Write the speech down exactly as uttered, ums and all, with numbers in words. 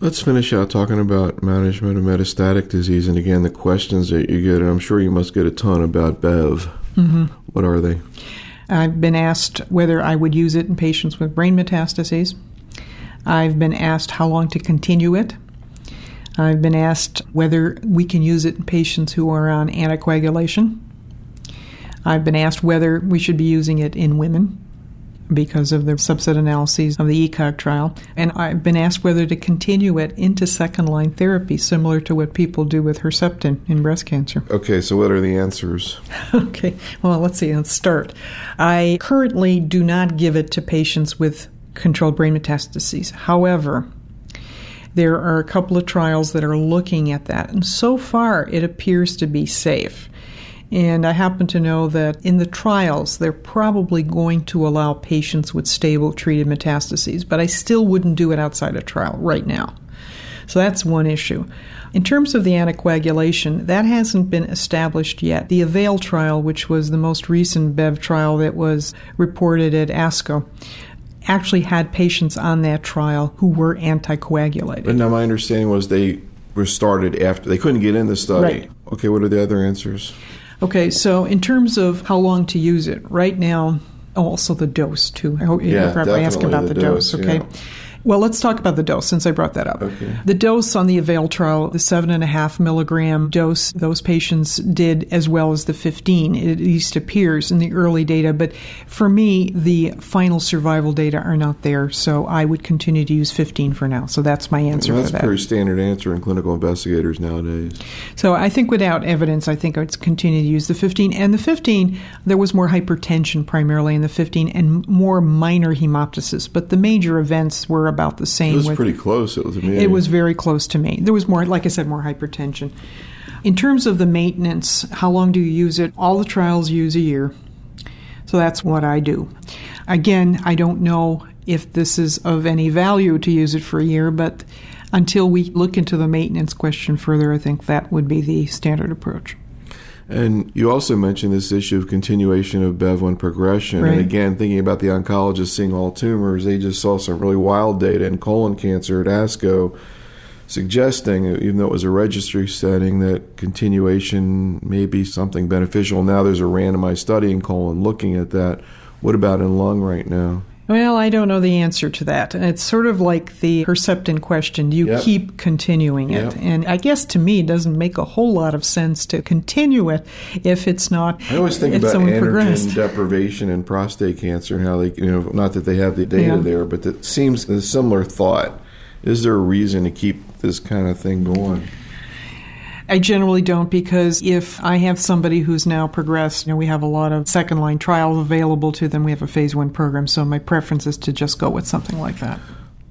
Let's finish out talking about management of metastatic disease. And again, the questions that you get, and I'm sure you must get a ton about B E V. Mm-hmm. What are they? I've been asked whether I would use it in patients with brain metastases. I've been asked how long to continue it. I've been asked whether we can use it in patients who are on anticoagulation. I've been asked whether we should be using it in women because of the subset analyses of the ECOG trial. And I've been asked whether to continue it into second-line therapy, similar to what people do with Herceptin in breast cancer. Okay, so what are the answers? Okay, well, let's see. Let's start. I currently do not give it to patients with controlled brain metastases. However, there are a couple of trials that are looking at that, and so far it appears to be safe. And I happen to know that in the trials, they're probably going to allow patients with stable treated metastases, but I still wouldn't do it outside a trial right now. So that's one issue. In terms of the anticoagulation, that hasn't been established yet. The AVAIL trial, which was the most recent B E V trial that was reported at ASCO, actually had patients on that trial who were anticoagulated. But now my understanding was they were started after, they couldn't get in the study. Right. Okay, what are the other answers? Okay, so in terms of how long to use it, right now, oh, also the dose, too. I hope you yeah, probably ask about the, the dose, dose, okay? Yeah. Well, let's talk about the dose, since I brought that up. Okay. The dose on the AVAIL trial, the seven point five milligram dose, those patients did as well as the fifteen. It at least appears in the early data. But for me, the final survival data are not there, so I would continue to use fifteen for now. So that's my answer well, for that. That's a pretty standard answer in clinical investigators nowadays. So I think without evidence, I think I'd continue to use the fifteen. And the fifteen, there was more hypertension primarily in the fifteen and more minor hemoptysis. But the major events were about the same. It was with, pretty close to me. It was very close to me. There was more, like I said, more hypertension. In terms of the maintenance, how long do you use it? All the trials use a year. So that's what I do. Again, I don't know if this is of any value to use it for a year, but until we look into the maintenance question further, I think that would be the standard approach. And you also mentioned this issue of continuation of B E V when progression. Right. And again, thinking about the oncologist seeing all tumors, they just saw some really wild data in colon cancer at ASCO suggesting, even though it was a registry setting, that continuation may be something beneficial. Now there's a randomized study in colon looking at that. What about in lung right now? Well, I don't know the answer to that. It's sort of like the Herceptin question. You yep. keep continuing it. Yep. And I guess to me it doesn't make a whole lot of sense to continue it if it's not I always think if about someone androgen progressed. deprivation in prostate cancer and how they, you know, not that they have the data Yeah. there, but it seems a similar thought. Is there a reason to keep this kind of thing going? I generally don't, because if I have somebody who's now progressed, you know, we have a lot of second-line trials available to them. We have a phase one program, so my preference is to just go with something like that.